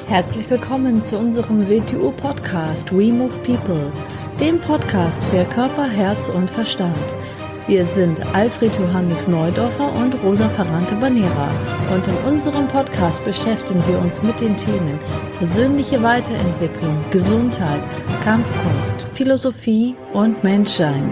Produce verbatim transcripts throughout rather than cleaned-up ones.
Herzlich willkommen zu unserem W T U-Podcast We Move People, dem Podcast für Körper, Herz und Verstand. Wir sind Alfred Johannes Neudorfer und Rosa Ferrante-Banera und in unserem Podcast beschäftigen wir uns mit den Themen persönliche Weiterentwicklung, Gesundheit, Kampfkunst, Philosophie und Menschsein.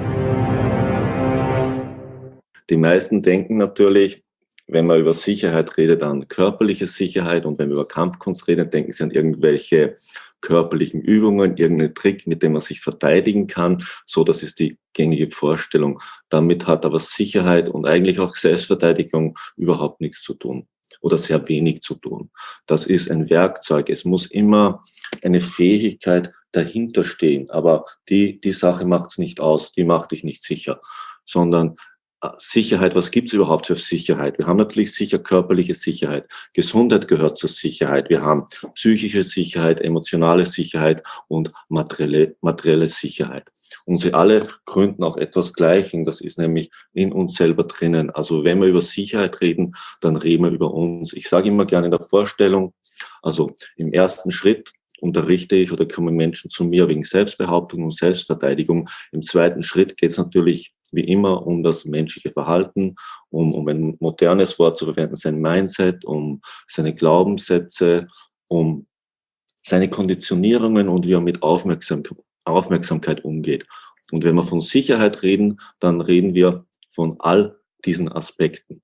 Die meisten denken natürlich, wenn man über Sicherheit redet, an körperliche Sicherheit, und wenn wir über Kampfkunst reden, denken sie an irgendwelche körperlichen Übungen, irgendeinen Trick, mit dem man sich verteidigen kann. So, das ist die gängige Vorstellung. Damit hat aber Sicherheit und eigentlich auch Selbstverteidigung überhaupt nichts zu tun oder sehr wenig zu tun. Das ist ein Werkzeug. Es muss immer eine Fähigkeit dahinter stehen, aber die, die Sache macht es nicht aus, die macht dich nicht sicher, sondern Sicherheit, was gibt es überhaupt für Sicherheit? Wir haben natürlich sicher körperliche Sicherheit. Gesundheit gehört zur Sicherheit. Wir haben psychische Sicherheit, emotionale Sicherheit und materielle, materielle Sicherheit. Und sie alle gründen auch etwas Gleichen. Das ist nämlich in uns selber drinnen. Also wenn wir über Sicherheit reden, dann reden wir über uns. Ich sage immer gerne in der Vorstellung, also im ersten Schritt unterrichte ich oder kommen Menschen zu mir wegen Selbstbehauptung und Selbstverteidigung. Im zweiten Schritt geht es natürlich wie immer um das menschliche Verhalten, um, um ein modernes Wort zu verwenden, sein Mindset, um seine Glaubenssätze, um seine Konditionierungen und wie er mit Aufmerksam, Aufmerksamkeit umgeht. Und wenn wir von Sicherheit reden, dann reden wir von all diesen Aspekten.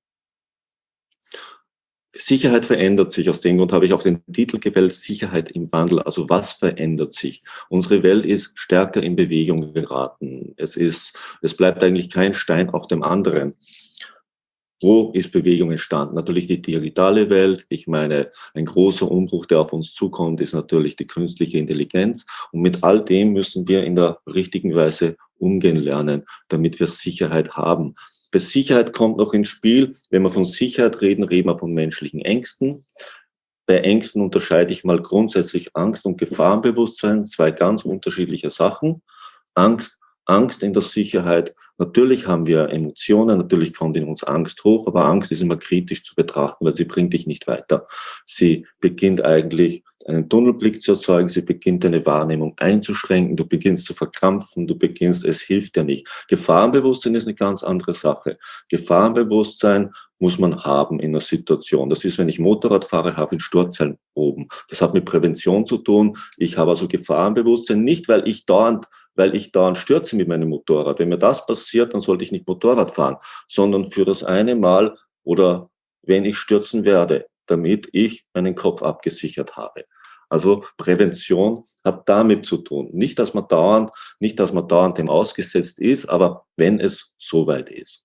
Sicherheit verändert sich. Aus dem Grund habe ich auch den Titel gewählt, Sicherheit im Wandel. Also was verändert sich? Unsere Welt ist stärker in Bewegung geraten. Es ist, es bleibt eigentlich kein Stein auf dem anderen. Wo ist Bewegung entstanden? Natürlich die digitale Welt. Ich meine, ein großer Umbruch, der auf uns zukommt, ist natürlich die künstliche Intelligenz. Und mit all dem müssen wir in der richtigen Weise umgehen lernen, damit wir Sicherheit haben. Bei Sicherheit kommt noch ins Spiel, wenn wir von Sicherheit reden, reden wir von menschlichen Ängsten. Bei Ängsten unterscheide ich mal grundsätzlich Angst und Gefahrenbewusstsein, zwei ganz unterschiedliche Sachen. Angst, Angst in der Sicherheit. Natürlich haben wir Emotionen, natürlich kommt in uns Angst hoch, aber Angst ist immer kritisch zu betrachten, weil sie bringt dich nicht weiter. Sie beginnt eigentlich einen Tunnelblick zu erzeugen, sie beginnt deine Wahrnehmung einzuschränken, du beginnst zu verkrampfen, du beginnst, es hilft dir nicht. Gefahrenbewusstsein ist eine ganz andere Sache. Gefahrenbewusstsein muss man haben in einer Situation. Das ist, wenn ich Motorrad fahre, habe ich einen Sturzhelm oben. Das hat mit Prävention zu tun. Ich habe also Gefahrenbewusstsein, nicht weil ich dauernd weil ich dauernd stürze mit meinem Motorrad. Wenn mir das passiert, dann sollte ich nicht Motorrad fahren, sondern für das eine Mal oder wenn ich stürzen werde, damit ich meinen Kopf abgesichert habe. Also Prävention hat damit zu tun. Nicht, dass man dauernd, nicht, dass man dauernd dem ausgesetzt ist, aber wenn es soweit ist.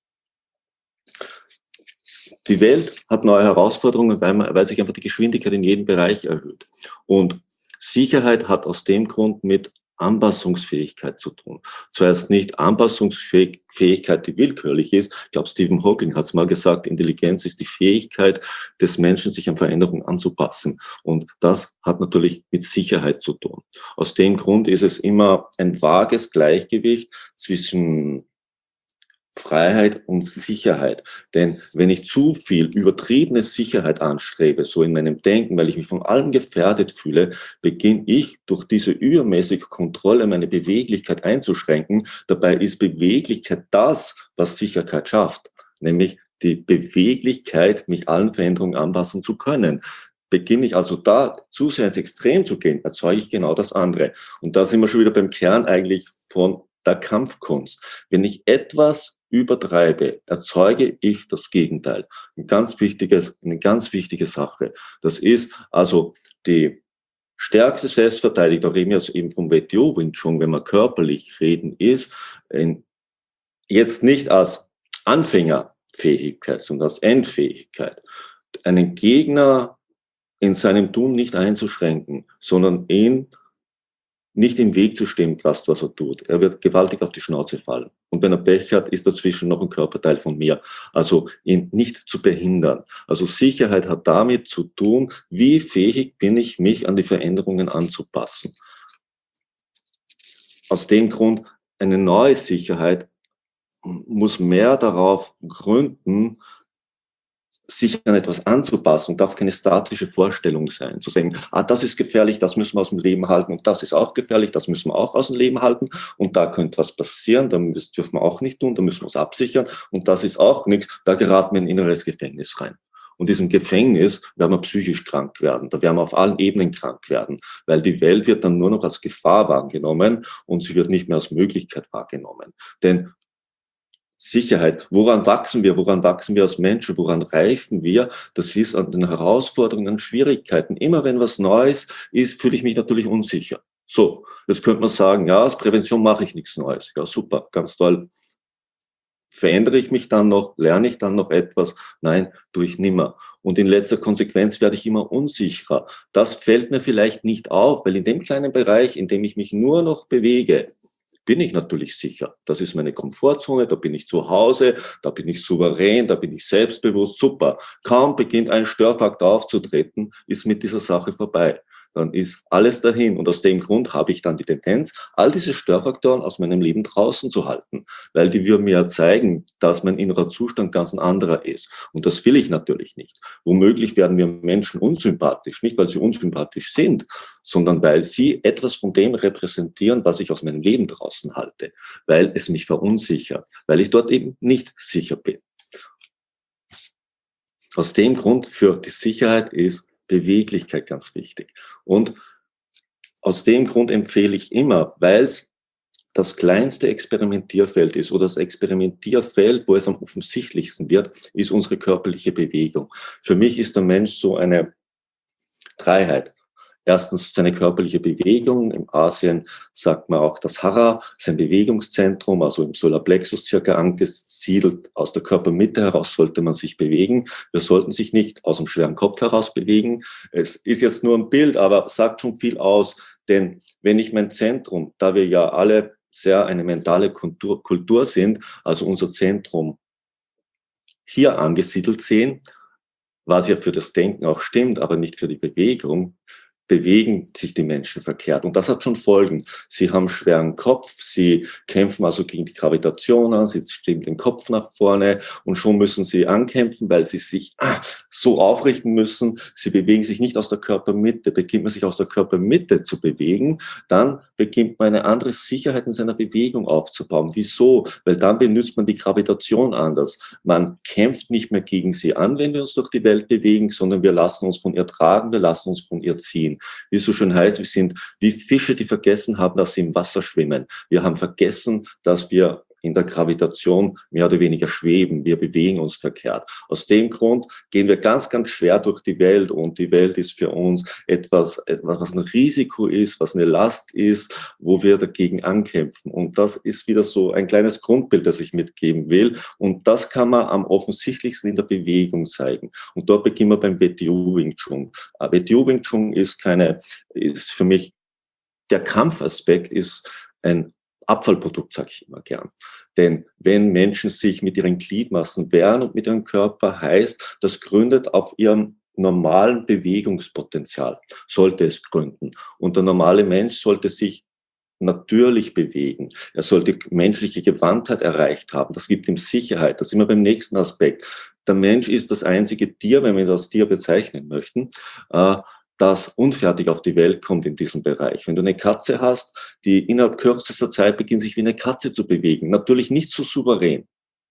Die Welt hat neue Herausforderungen, weil, man, weil sich einfach die Geschwindigkeit in jedem Bereich erhöht. Und Sicherheit hat aus dem Grund mit Anpassungsfähigkeit zu tun. Zuerst nicht Anpassungsfähigkeit, die willkürlich ist. Ich glaube, Stephen Hawking hat es mal gesagt, Intelligenz ist die Fähigkeit des Menschen, sich an Veränderungen anzupassen. Und das hat natürlich mit Sicherheit zu tun. Aus dem Grund ist es immer ein vages Gleichgewicht zwischen Freiheit und Sicherheit. Denn wenn ich zu viel übertriebene Sicherheit anstrebe, so in meinem Denken, weil ich mich von allem gefährdet fühle, beginne ich durch diese übermäßige Kontrolle meine Beweglichkeit einzuschränken. Dabei ist Beweglichkeit das, was Sicherheit schafft, nämlich die Beweglichkeit, mich allen Veränderungen anpassen zu können. Beginne ich also da zu sehr ins Extrem zu gehen, erzeuge ich genau das andere. Und da sind wir schon wieder beim Kern eigentlich von der Kampfkunst. Wenn ich etwas übertreibe, erzeuge ich das Gegenteil. Ein ganz wichtiges, eine ganz wichtige Sache. Das ist also die stärkste Selbstverteidigung, da reden wir also eben vom W T O Wing Chun, wenn wir körperlich reden, ist ein, jetzt nicht als Anfängerfähigkeit, sondern als Endfähigkeit. Einen Gegner in seinem Tun nicht einzuschränken, sondern ihn nicht im Weg zu stehen lasst, was er tut. Er wird gewaltig auf die Schnauze fallen. Und wenn er Pech hat, ist dazwischen noch ein Körperteil von mir. Also ihn nicht zu behindern. Also Sicherheit hat damit zu tun, wie fähig bin ich, mich an die Veränderungen anzupassen. Aus dem Grund, eine neue Sicherheit muss mehr darauf gründen, sich an etwas anzupassen, darf keine statische Vorstellung sein. Zu sagen, ah, das ist gefährlich, das müssen wir aus dem Leben halten und das ist auch gefährlich, das müssen wir auch aus dem Leben halten und da könnte was passieren, das dürfen wir auch nicht tun, da müssen wir es absichern und das ist auch nichts, da geraten wir in ein inneres Gefängnis rein. Und diesem Gefängnis werden wir psychisch krank werden, da werden wir auf allen Ebenen krank werden, weil die Welt wird dann nur noch als Gefahr wahrgenommen und sie wird nicht mehr als Möglichkeit wahrgenommen. Denn Sicherheit, woran wachsen wir, woran wachsen wir als Menschen, woran reifen wir? Das ist an den Herausforderungen, an Schwierigkeiten. Immer wenn was Neues ist, fühle ich mich natürlich unsicher. So, jetzt könnte man sagen, ja, als Prävention mache ich nichts Neues. Ja, super, ganz toll. Verändere ich mich dann noch, lerne ich dann noch etwas? Nein, tue ich nimmer. Und in letzter Konsequenz werde ich immer unsicherer. Das fällt mir vielleicht nicht auf, weil in dem kleinen Bereich, in dem ich mich nur noch bewege, bin ich natürlich sicher. Das ist meine Komfortzone, da bin ich zu Hause, da bin ich souverän, da bin ich selbstbewusst, super. Kaum beginnt ein Störfaktor aufzutreten, ist mit dieser Sache vorbei. Dann ist alles dahin. Und aus dem Grund habe ich dann die Tendenz, all diese Störfaktoren aus meinem Leben draußen zu halten, weil die würden mir ja zeigen, dass mein innerer Zustand ganz ein anderer ist. Und das will ich natürlich nicht. Womöglich werden mir Menschen unsympathisch, nicht weil sie unsympathisch sind, sondern weil sie etwas von dem repräsentieren, was ich aus meinem Leben draußen halte, weil es mich verunsichert, weil ich dort eben nicht sicher bin. Aus dem Grund für die Sicherheit ist Beweglichkeit ganz wichtig. Und aus dem Grund empfehle ich immer, weil es das kleinste Experimentierfeld ist oder das Experimentierfeld, wo es am offensichtlichsten wird, ist unsere körperliche Bewegung. Für mich ist der Mensch so eine Dreiheit. Erstens seine körperliche Bewegung. Im Asien sagt man auch das Hara, sein Bewegungszentrum, also im Solarplexus circa angesiedelt. Aus der Körpermitte heraus sollte man sich bewegen. Wir sollten sich nicht aus dem schweren Kopf heraus bewegen. Es ist jetzt nur ein Bild, aber sagt schon viel aus. Denn wenn ich mein Zentrum, da wir ja alle sehr eine mentale Kultur, Kultur sind, also unser Zentrum hier angesiedelt sehen, was ja für das Denken auch stimmt, aber nicht für die Bewegung, bewegen sich die Menschen verkehrt. Und das hat schon Folgen. Sie haben schweren Kopf, sie kämpfen also gegen die Gravitation an, sie stimmen den Kopf nach vorne und schon müssen sie ankämpfen, weil sie sich ah, so aufrichten müssen. Sie bewegen sich nicht aus der Körpermitte. Beginnt man sich aus der Körpermitte zu bewegen, dann beginnt man eine andere Sicherheit in seiner Bewegung aufzubauen. Wieso? Weil dann benutzt man die Gravitation anders. Man kämpft nicht mehr gegen sie an, wenn wir uns durch die Welt bewegen, sondern wir lassen uns von ihr tragen, wir lassen uns von ihr ziehen. Wie es so schön heißt, wir sind wie Fische, die vergessen haben, dass sie im Wasser schwimmen. Wir haben vergessen, dass wir in der Gravitation mehr oder weniger schweben. Wir bewegen uns verkehrt. Aus dem Grund gehen wir ganz, ganz schwer durch die Welt und die Welt ist für uns etwas, etwas, was ein Risiko ist, was eine Last ist, wo wir dagegen ankämpfen. Und das ist wieder so ein kleines Grundbild, das ich mitgeben will. Und das kann man am offensichtlichsten in der Bewegung zeigen. Und dort beginnen wir beim W T U Wing Chun. W T U Wing Chun ist keine, ist für mich, der Kampfaspekt ist ein Abfallprodukt, sage ich immer gern. Denn wenn Menschen sich mit ihren Gliedmaßen wehren und mit ihrem Körper, heißt, das gründet auf ihrem normalen Bewegungspotenzial, sollte es gründen. Und der normale Mensch sollte sich natürlich bewegen. Er sollte menschliche Gewandtheit erreicht haben. Das gibt ihm Sicherheit. Das sind wir beim nächsten Aspekt. Der Mensch ist das einzige Tier, wenn wir das Tier bezeichnen möchten, äh, das unfertig auf die Welt kommt in diesem Bereich. Wenn du eine Katze hast, die innerhalb kürzester Zeit beginnt, sich wie eine Katze zu bewegen. Natürlich nicht so souverän,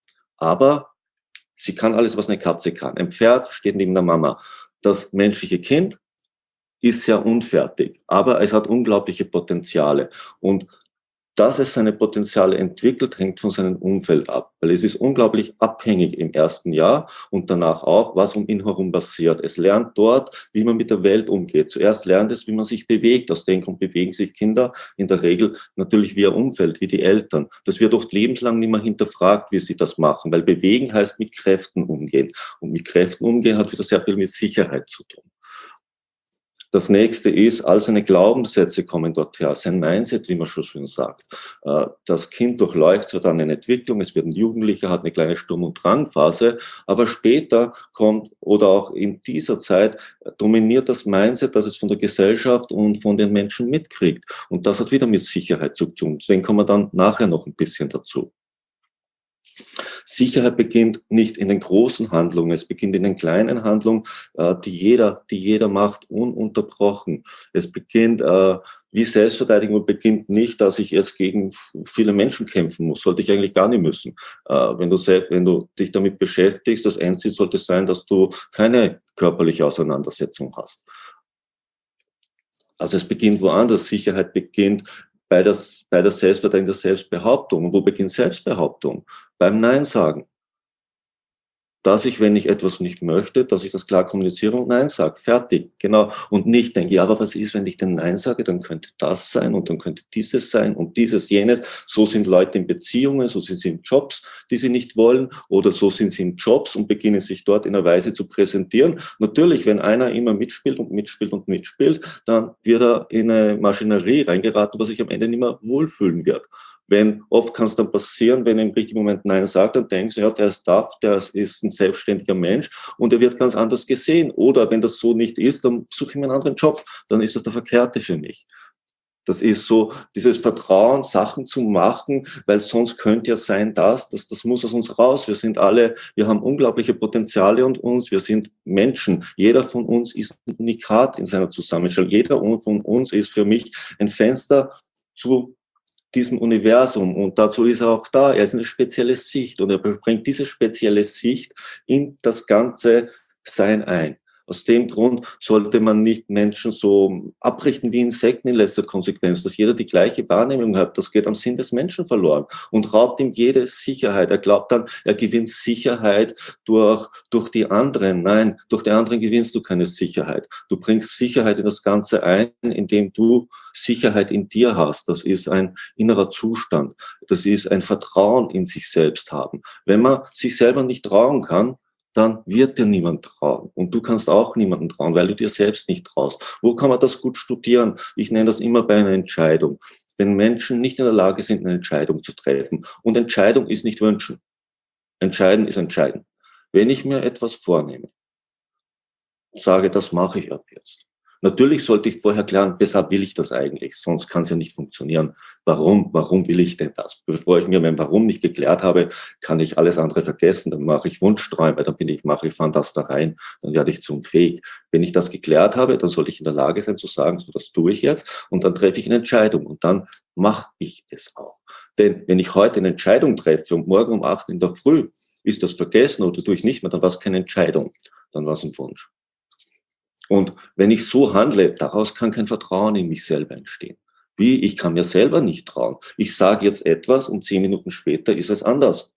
aber sie kann alles, was eine Katze kann. Ein Pferd steht neben der Mama. Das menschliche Kind ist sehr unfertig, aber es hat unglaubliche Potenziale. Und dass es seine Potenziale entwickelt, hängt von seinem Umfeld ab, weil es ist unglaublich abhängig im ersten Jahr und danach auch, was um ihn herum passiert. Es lernt dort, wie man mit der Welt umgeht. Zuerst lernt es, wie man sich bewegt. Aus dem Grund bewegen sich Kinder in der Regel natürlich wie ihr Umfeld, wie die Eltern. Das wird oft lebenslang nicht mehr hinterfragt, wie sie das machen, weil bewegen heißt mit Kräften umgehen. Und mit Kräften umgehen hat wieder sehr viel mit Sicherheit zu tun. Das nächste ist, all seine Glaubenssätze kommen dort her, sein Mindset, wie man schon schön sagt. Das Kind durchläuft so dann eine Entwicklung, es wird ein Jugendlicher, hat eine kleine Sturm- und Drangphase, aber später kommt, oder auch in dieser Zeit, dominiert das Mindset, das es von der Gesellschaft und von den Menschen mitkriegt. Und das hat wieder mit Sicherheit zu tun. Deswegen kommen wir dann nachher noch ein bisschen dazu. Sicherheit beginnt nicht in den großen Handlungen, es beginnt in den kleinen Handlungen, äh, die jeder, die jeder macht, ununterbrochen. Es beginnt, äh, wie Selbstverteidigung beginnt nicht, dass ich jetzt gegen viele Menschen kämpfen muss, sollte ich eigentlich gar nicht müssen. Äh, wenn du selbst, wenn du dich damit beschäftigst, das Endziel sollte sein, dass du keine körperliche Auseinandersetzung hast. Also es beginnt woanders. Sicherheit beginnt bei der, bei der Selbstverteidigung, der Selbstbehauptung. Und wo beginnt Selbstbehauptung? Beim Nein sagen. Dass ich, wenn ich etwas nicht möchte, dass ich das klar kommuniziere und Nein sage. Fertig, genau. Und nicht denke, ja, aber was ist, wenn ich denn Nein sage, dann könnte das sein und dann könnte dieses sein und dieses, jenes. So sind Leute in Beziehungen, so sind sie in Jobs, die sie nicht wollen, oder so sind sie in Jobs und beginnen sich dort in einer Weise zu präsentieren. Natürlich, wenn einer immer mitspielt und mitspielt und mitspielt, dann wird er in eine Maschinerie reingeraten, was sich am Ende nicht mehr wohlfühlen wird. Wenn, oft kann es dann passieren, wenn er im richtigen Moment Nein sagt, dann denkst du, ja, der ist tough, der ist ein selbstständiger Mensch und er wird ganz anders gesehen. Oder wenn das so nicht ist, dann suche ich mir einen anderen Job, dann ist das der Verkehrte für mich. Das ist so, dieses Vertrauen, Sachen zu machen, weil sonst könnte ja sein, dass, das, das muss aus uns raus. Wir sind alle, wir haben unglaubliche Potenziale und uns, wir sind Menschen. Jeder von uns ist ein Unikat in seiner Zusammenstellung. Jeder von uns ist für mich ein Fenster zu diesem Universum, und dazu ist er auch da. Er ist eine spezielle Sicht und er bringt diese spezielle Sicht in das ganze Sein ein. Aus dem Grund sollte man nicht Menschen so abrichten wie Insekten in letzter Konsequenz, dass jeder die gleiche Wahrnehmung hat. Das geht am Sinn des Menschen verloren und raubt ihm jede Sicherheit. Er glaubt dann, er gewinnt Sicherheit durch, durch die anderen. Nein, durch die anderen gewinnst du keine Sicherheit. Du bringst Sicherheit in das Ganze ein, indem du Sicherheit in dir hast. Das ist ein innerer Zustand. Das ist ein Vertrauen in sich selbst haben. Wenn man sich selber nicht trauen kann, dann wird dir niemand trauen. Und du kannst auch niemanden trauen, weil du dir selbst nicht traust. Wo kann man das gut studieren? Ich nenne das immer bei einer Entscheidung. Wenn Menschen nicht in der Lage sind, eine Entscheidung zu treffen. Und Entscheidung ist nicht wünschen. Entscheiden ist entscheiden. Wenn ich mir etwas vornehme, sage, das mache ich ab jetzt. Natürlich sollte ich vorher klären, weshalb will ich das eigentlich? Sonst kann es ja nicht funktionieren. Warum? Warum will ich denn das? Bevor ich mir mein Warum nicht geklärt habe, kann ich alles andere vergessen. Dann mache ich Wunschträume, dann bin ich, mache ich Fantastereien, dann werde ich zum Fake. Wenn ich das geklärt habe, dann sollte ich in der Lage sein zu sagen, so, das tue ich jetzt, und dann treffe ich eine Entscheidung und dann mache ich es auch. Denn wenn ich heute eine Entscheidung treffe und morgen um acht in der Früh ist das vergessen oder tue ich nicht mehr, dann war es keine Entscheidung, dann war es ein Wunsch. Und wenn ich so handle, daraus kann kein Vertrauen in mich selber entstehen. Wie? Ich kann mir selber nicht trauen. Ich sage jetzt etwas und zehn Minuten später ist es anders.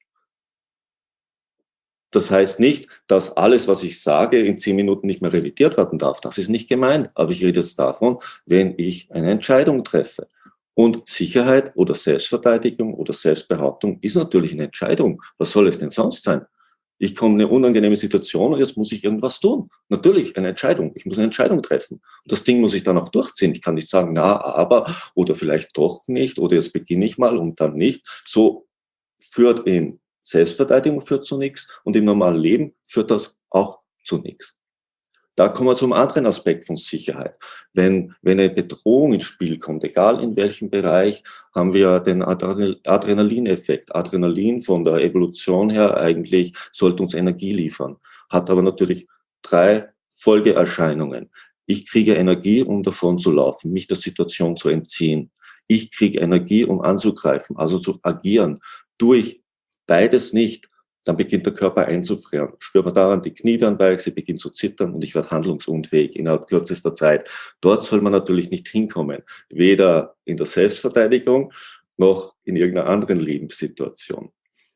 Das heißt nicht, dass alles, was ich sage, in zehn Minuten nicht mehr revidiert werden darf. Das ist nicht gemeint. Aber ich rede jetzt davon, wenn ich eine Entscheidung treffe. Und Sicherheit oder Selbstverteidigung oder Selbstbehauptung ist natürlich eine Entscheidung. Was soll es denn sonst sein? Ich komme in eine unangenehme Situation und jetzt muss ich irgendwas tun. Natürlich eine Entscheidung. Ich muss eine Entscheidung treffen. Und das Ding muss ich dann auch durchziehen. Ich kann nicht sagen, na, aber, oder vielleicht doch nicht, oder jetzt beginne ich mal und dann nicht. So führt in Selbstverteidigung führt zu nichts und im normalen Leben führt das auch zu nichts. Da kommen wir zum anderen Aspekt von Sicherheit. Wenn, wenn eine Bedrohung ins Spiel kommt, egal in welchem Bereich, haben wir den Adrenalineffekt. Adrenalin von der Evolution her eigentlich sollte uns Energie liefern, hat aber natürlich drei Folgeerscheinungen. Ich kriege Energie, um davon zu laufen, mich der Situation zu entziehen. Ich kriege Energie, um anzugreifen, also zu agieren. Durch beides nicht, dann beginnt der Körper einzufrieren. Spürt man daran, die Knie werden weich, sie beginnt zu zittern und ich werde handlungsunfähig innerhalb kürzester Zeit. Dort soll man natürlich nicht hinkommen. Weder in der Selbstverteidigung noch in irgendeiner anderen Lebenssituation.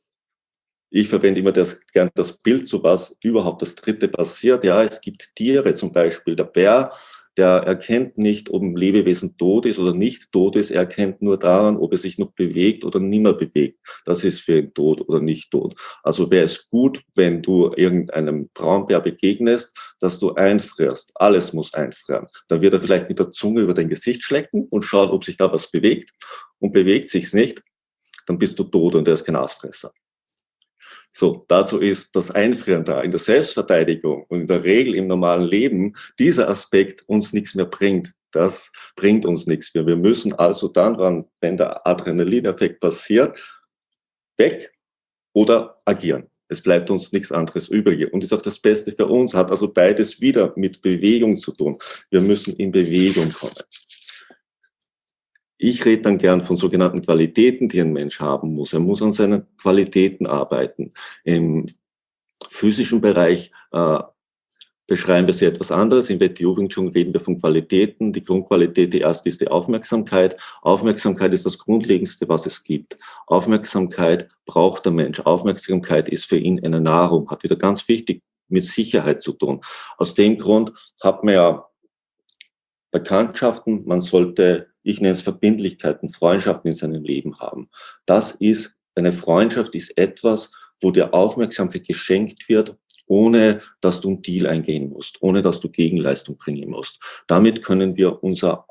Ich verwende immer das, gern das Bild, so was überhaupt das Dritte passiert. Ja, es gibt Tiere, zum Beispiel der Bär, der erkennt nicht, ob ein Lebewesen tot ist oder nicht tot ist. Er erkennt nur daran, ob er sich noch bewegt oder nicht mehr bewegt. Das ist für ihn tot oder nicht tot. Also wäre es gut, wenn du irgendeinem Braunbär begegnest, dass du einfrierst. Alles muss einfrieren. Dann wird er vielleicht mit der Zunge über dein Gesicht schlecken und schauen, ob sich da was bewegt. Und bewegt sich's nicht, dann bist du tot und er ist kein Aasfresser. So, dazu ist das Einfrieren da. In der Selbstverteidigung und in der Regel im normalen Leben dieser Aspekt uns nichts mehr bringt. Das bringt uns nichts mehr. Wir müssen also dann, wenn der Adrenalineffekt passiert, weg oder agieren. Es bleibt uns nichts anderes übrig. Und ist auch das Beste für uns, hat also beides wieder mit Bewegung zu tun. Wir müssen in Bewegung kommen. Ich rede dann gern von sogenannten Qualitäten, die ein Mensch haben muss. Er muss an seinen Qualitäten arbeiten. Im physischen Bereich äh, beschreiben wir sie etwas anderes. Im W T O Wing Chun reden wir von Qualitäten. Die Grundqualität, die erste ist die Aufmerksamkeit. Aufmerksamkeit ist das Grundlegendste, was es gibt. Aufmerksamkeit braucht der Mensch. Aufmerksamkeit ist für ihn eine Nahrung, hat wieder ganz wichtig mit Sicherheit zu tun. Aus dem Grund hat man ja Bekanntschaften, man sollte, ich nenne es Verbindlichkeiten, Freundschaften in seinem Leben haben. Das ist, eine Freundschaft ist etwas, wo dir Aufmerksamkeit geschenkt wird, ohne dass du einen Deal eingehen musst, ohne dass du Gegenleistung bringen musst. Damit können wir unser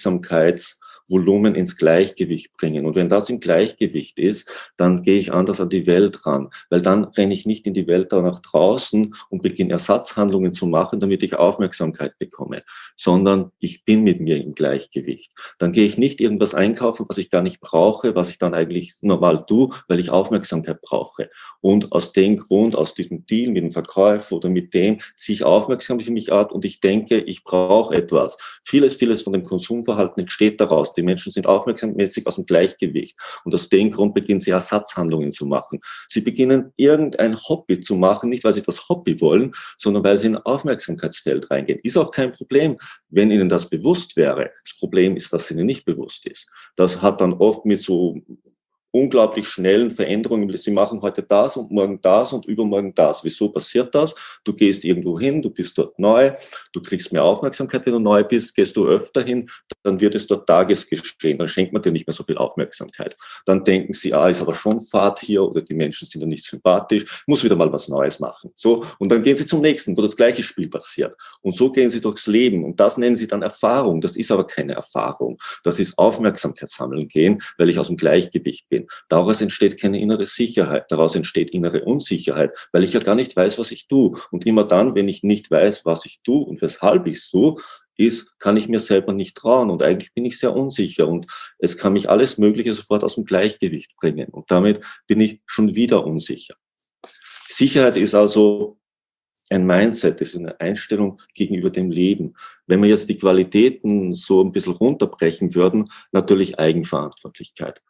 Aufmerksamkeitsvolumen ins Gleichgewicht bringen. Und wenn das im Gleichgewicht ist, dann gehe ich anders an die Welt ran, weil dann renne ich nicht in die Welt da nach draußen und beginne Ersatzhandlungen zu machen, damit ich Aufmerksamkeit bekomme, sondern ich bin mit mir im Gleichgewicht. Dann gehe ich nicht irgendwas einkaufen, was ich gar nicht brauche, was ich dann eigentlich normal tue, weil ich Aufmerksamkeit brauche. Und aus dem Grund, aus diesem Deal mit dem Verkäufer oder mit dem, ziehe ich Aufmerksamkeit für mich ab und ich denke, ich brauche etwas. Vieles, vieles von dem Konsumverhalten entsteht daraus. Die Menschen sind aufmerksammäßig aus dem Gleichgewicht. Und aus dem Grund beginnen sie Ersatzhandlungen zu machen. Sie beginnen irgendein Hobby zu machen, nicht weil sie das Hobby wollen, sondern weil sie in ein Aufmerksamkeitsfeld reingehen. Ist auch kein Problem, wenn ihnen das bewusst wäre. Das Problem ist, dass es ihnen nicht bewusst ist. Das hat dann oft mit so unglaublich schnellen Veränderungen. Sie machen heute das und morgen das und übermorgen das. Wieso passiert das? Du gehst irgendwo hin, du bist dort neu, du kriegst mehr Aufmerksamkeit, wenn du neu bist, gehst du öfter hin, dann wird es dort Tagesgeschehen, dann schenkt man dir nicht mehr so viel Aufmerksamkeit. Dann denken sie, ah, ist aber schon Fahrt hier oder die Menschen sind ja nicht sympathisch, muss wieder mal was Neues machen. So, und dann gehen sie zum nächsten, wo das gleiche Spiel passiert. Und so gehen sie durchs Leben und das nennen sie dann Erfahrung. Das ist aber keine Erfahrung. Das ist Aufmerksamkeit sammeln gehen, weil ich aus dem Gleichgewicht bin. Daraus entsteht keine innere Sicherheit, daraus entsteht innere Unsicherheit, weil ich ja gar nicht weiß, was ich tue. Und immer dann, wenn ich nicht weiß, was ich tue und weshalb ich es tue, ist, kann ich mir selber nicht trauen. Und eigentlich bin ich sehr unsicher und es kann mich alles Mögliche sofort aus dem Gleichgewicht bringen. Und damit bin ich schon wieder unsicher. Sicherheit ist also ein Mindset, das ist eine Einstellung gegenüber dem Leben. Wenn wir jetzt die Qualitäten so ein bisschen runterbrechen würden, natürlich Eigenverantwortlichkeit.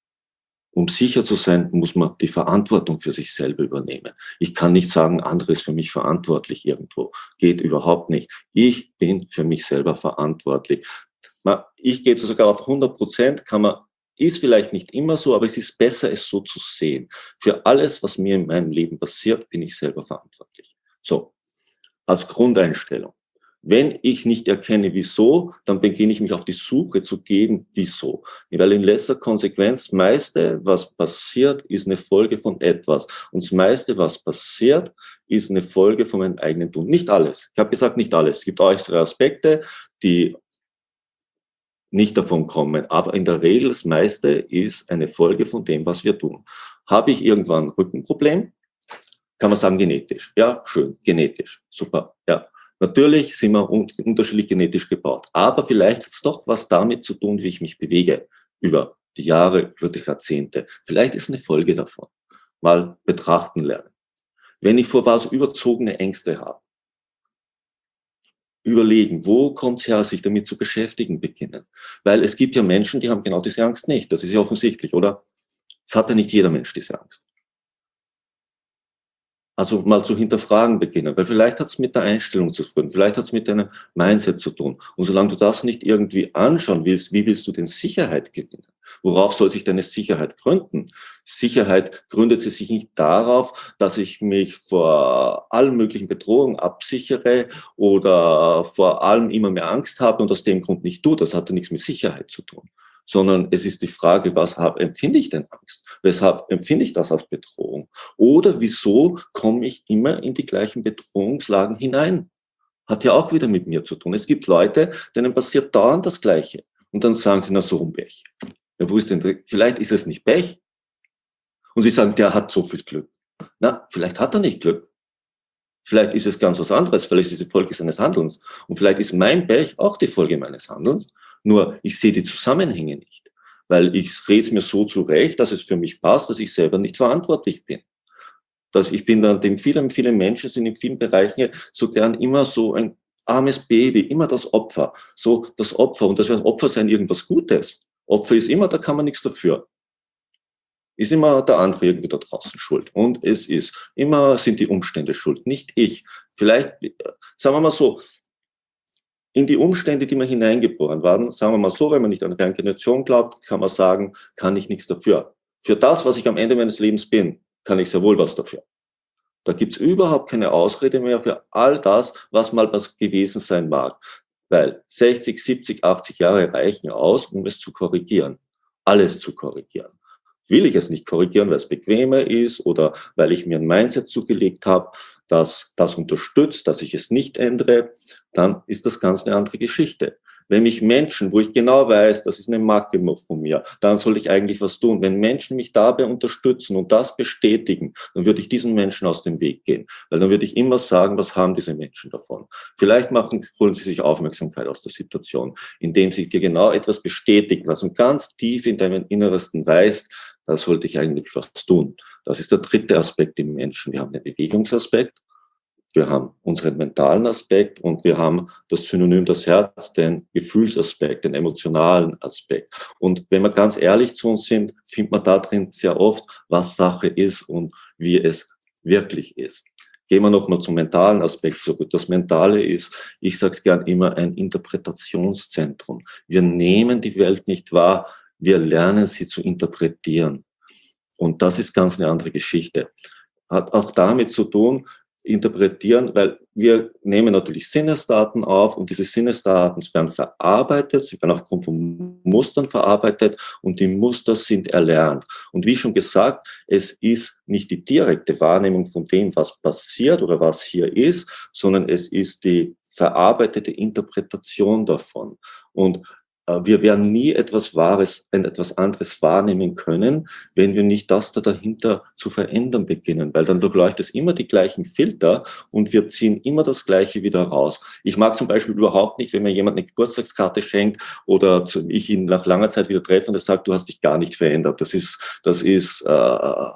Um sicher zu sein, muss man die Verantwortung für sich selber übernehmen. Ich kann nicht sagen, andere ist für mich verantwortlich irgendwo. Geht überhaupt nicht. Ich bin für mich selber verantwortlich. Ich gehe sogar auf hundert Prozent, kann man, ist vielleicht nicht immer so, aber es ist besser, es so zu sehen. Für alles, was mir in meinem Leben passiert, bin ich selber verantwortlich. So, als Grundeinstellung. Wenn ich nicht erkenne, wieso, dann beginne ich mich auf die Suche zu geben, wieso. Weil in letzter Konsequenz, das meiste, was passiert, ist eine Folge von etwas. Und das meiste, was passiert, ist eine Folge von meinem eigenen Tun. Nicht alles. Ich habe gesagt, nicht alles. Es gibt äußere Aspekte, die nicht davon kommen. Aber in der Regel, das meiste ist eine Folge von dem, was wir tun. Habe ich irgendwann ein Rückenproblem? Kann man sagen, genetisch. Ja, schön, genetisch. Super, ja. Natürlich sind wir unterschiedlich genetisch gebaut, aber vielleicht hat es doch was damit zu tun, wie ich mich bewege über die Jahre, über die Jahrzehnte. Vielleicht ist eine Folge davon. Mal betrachten lernen. Wenn ich vor was überzogene Ängste habe, überlegen, wo kommt es her, sich damit zu beschäftigen beginnen. Weil es gibt ja Menschen, die haben genau diese Angst nicht. Das ist ja offensichtlich, oder? Es hat ja nicht jeder Mensch diese Angst. Also mal zu hinterfragen beginnen, weil vielleicht hat es mit der Einstellung zu tun, vielleicht hat es mit deinem Mindset zu tun. Und solange du das nicht irgendwie anschauen willst, wie willst du denn Sicherheit gewinnen? Worauf soll sich deine Sicherheit gründen? Sicherheit gründet sie sich nicht darauf, dass ich mich vor allen möglichen Bedrohungen absichere oder vor allem immer mehr Angst habe und aus dem Grund nicht tue. Das hat ja nichts mit Sicherheit zu tun. Sondern es ist die Frage, was hab, empfinde ich denn Angst? Weshalb empfinde ich das als Bedrohung? Oder wieso komme ich immer in die gleichen Bedrohungslagen hinein? Hat ja auch wieder mit mir zu tun. Es gibt Leute, denen passiert dauernd das Gleiche. Und dann sagen sie, na so ein Pech. Ja, wo ist denn, vielleicht ist es nicht Pech. Und sie sagen, der hat so viel Glück. Na, vielleicht hat er nicht Glück. Vielleicht ist es ganz was anderes, vielleicht ist es die Folge seines Handelns. Und vielleicht ist mein Pech auch die Folge meines Handelns. Nur ich sehe die Zusammenhänge nicht, weil ich rede es mir so zurecht, dass es für mich passt, dass ich selber nicht verantwortlich bin. Dass ich bin dann, dem vielen, viele Menschen sind in vielen Bereichen so gern immer so ein armes Baby, immer das Opfer, so das Opfer. Und das wird Opfer sein irgendwas Gutes. Opfer ist immer, da kann man nichts dafür. Ist immer der andere irgendwie da draußen schuld. Und es ist immer, sind die Umstände schuld, nicht ich. Vielleicht, sagen wir mal so, in die Umstände, die mir hineingeboren waren, sagen wir mal so, wenn man nicht an Reinkarnation glaubt, kann man sagen, kann ich nichts dafür. Für das, was ich am Ende meines Lebens bin, kann ich sehr wohl was dafür. Da gibt's überhaupt keine Ausrede mehr für all das, was mal was gewesen sein mag. Weil sechzig, siebzig, achtzig Jahre reichen aus, um es zu korrigieren. Alles zu korrigieren. Will ich es nicht korrigieren, weil es bequemer ist oder weil ich mir ein Mindset zugelegt habe, das das unterstützt, dass ich es nicht ändere, dann ist das ganz eine andere Geschichte. Wenn mich Menschen, wo ich genau weiß, das ist eine Macke von mir, dann soll ich eigentlich was tun. Wenn Menschen mich dabei unterstützen und das bestätigen, dann würde ich diesen Menschen aus dem Weg gehen. Weil dann würde ich immer sagen, was haben diese Menschen davon? Vielleicht machen, holen sie sich Aufmerksamkeit aus der Situation, indem sie dir genau etwas bestätigen, was du ganz tief in deinem Innersten weißt, da sollte ich eigentlich was tun. Das ist der dritte Aspekt im Menschen. Wir haben den Bewegungsaspekt. Wir haben unseren mentalen Aspekt und wir haben das Synonym das Herz, den Gefühlsaspekt, den emotionalen Aspekt. Und wenn wir ganz ehrlich zu uns sind, findet man da drin sehr oft, was Sache ist und wie es wirklich ist. Gehen wir nochmal zum mentalen Aspekt zurück. Das Mentale ist, ich sage es gern immer, ein Interpretationszentrum. Wir nehmen die Welt nicht wahr, wir lernen sie zu interpretieren. Und das ist ganz eine andere Geschichte. Hat auch damit zu tun, interpretieren, weil wir nehmen natürlich Sinnesdaten auf und diese Sinnesdaten werden verarbeitet, sie werden aufgrund von Mustern verarbeitet und die Muster sind erlernt. Und wie schon gesagt, es ist nicht die direkte Wahrnehmung von dem, was passiert oder was hier ist, sondern es ist die verarbeitete Interpretation davon. Und wir werden nie etwas Wahres, etwas anderes wahrnehmen können, wenn wir nicht das da dahinter zu verändern beginnen, weil dann durchläuft es immer die gleichen Filter und wir ziehen immer das Gleiche wieder raus. Ich mag zum Beispiel überhaupt nicht, wenn mir jemand eine Geburtstagskarte schenkt oder ich ihn nach langer Zeit wieder treffe und er sagt, du hast dich gar nicht verändert. Das ist, das ist äh,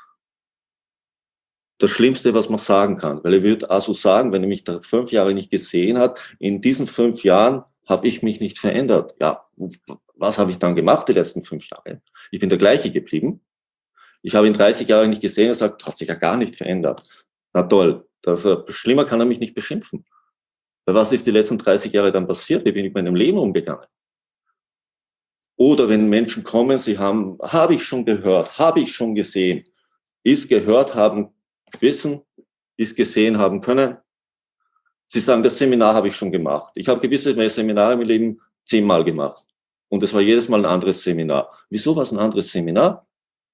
das Schlimmste, was man sagen kann, weil er wird also sagen, wenn er mich da fünf Jahre nicht gesehen hat, in diesen fünf Jahren habe ich mich nicht verändert. Ja, was habe ich dann gemacht die letzten fünf Jahre? Ich bin der gleiche geblieben. Ich habe ihn dreißig Jahre nicht gesehen und sagt, hast dich ja gar nicht verändert. Na toll, das, äh, schlimmer kann er mich nicht beschimpfen. Weil was ist die letzten dreißig Jahre dann passiert? Wie bin ich mit meinem Leben umgegangen? Oder wenn Menschen kommen, sie haben, habe ich schon gehört, habe ich schon gesehen, ist gehört haben, wissen, ist gesehen haben können. Sie sagen, das Seminar habe ich schon gemacht. Ich habe gewisse Seminare im Leben zehnmal gemacht. Und es war jedes Mal ein anderes Seminar. Wieso war es ein anderes Seminar?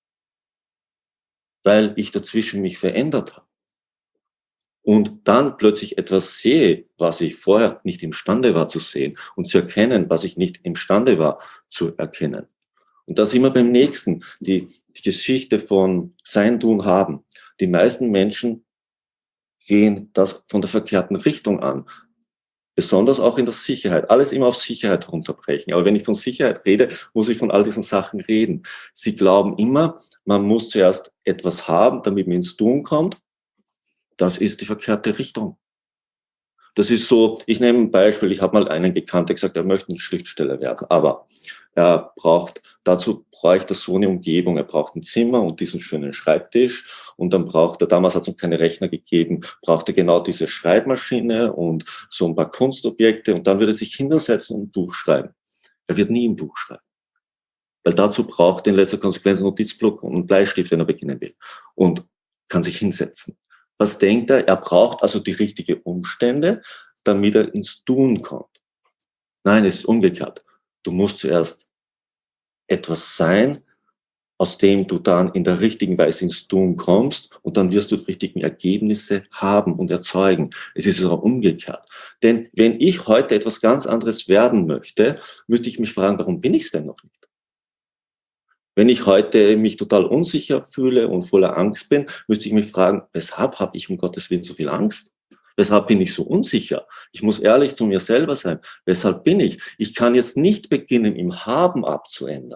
Weil ich dazwischen mich verändert habe. Und dann plötzlich etwas sehe, was ich vorher nicht imstande war zu sehen und zu erkennen, was ich nicht imstande war zu erkennen. Und da sind wir beim nächsten, die, die Geschichte von Sein, Tun, Haben. Die meisten Menschen gehen das von der verkehrten Richtung an. Besonders auch in der Sicherheit. Alles immer auf Sicherheit runterbrechen. Aber wenn ich von Sicherheit rede, muss ich von all diesen Sachen reden. Sie glauben immer, man muss zuerst etwas haben, damit man ins Tun kommt. Das ist die verkehrte Richtung. Das ist so, ich nehme ein Beispiel, ich habe mal einen gekannt, der gesagt, er möchte ein Schriftsteller werden, aber er braucht, dazu bräuchte er so eine Umgebung, er braucht ein Zimmer und diesen schönen Schreibtisch und dann braucht er, damals hat es noch keine Rechner gegeben, braucht er genau diese Schreibmaschine und so ein paar Kunstobjekte und dann wird er sich hinsetzen und ein Buch schreiben. Er wird nie ein Buch schreiben, weil dazu braucht er in letzter Konsequenz einen Notizblock und einen Bleistift, wenn er beginnen will und kann sich hinsetzen. Was denkt er? Er braucht also die richtigen Umstände, damit er ins Tun kommt. Nein, es ist umgekehrt. Du musst zuerst etwas sein, aus dem du dann in der richtigen Weise ins Tun kommst und dann wirst du die richtigen Ergebnisse haben und erzeugen. Es ist aber umgekehrt. Denn wenn ich heute etwas ganz anderes werden möchte, müsste ich mich fragen, warum bin ich es denn noch nicht? Wenn ich heute mich total unsicher fühle und voller Angst bin, müsste ich mich fragen, weshalb habe ich um Gottes Willen so viel Angst? Weshalb bin ich so unsicher? Ich muss ehrlich zu mir selber sein. Weshalb bin ich? Ich kann jetzt nicht beginnen, im Haben abzuändern.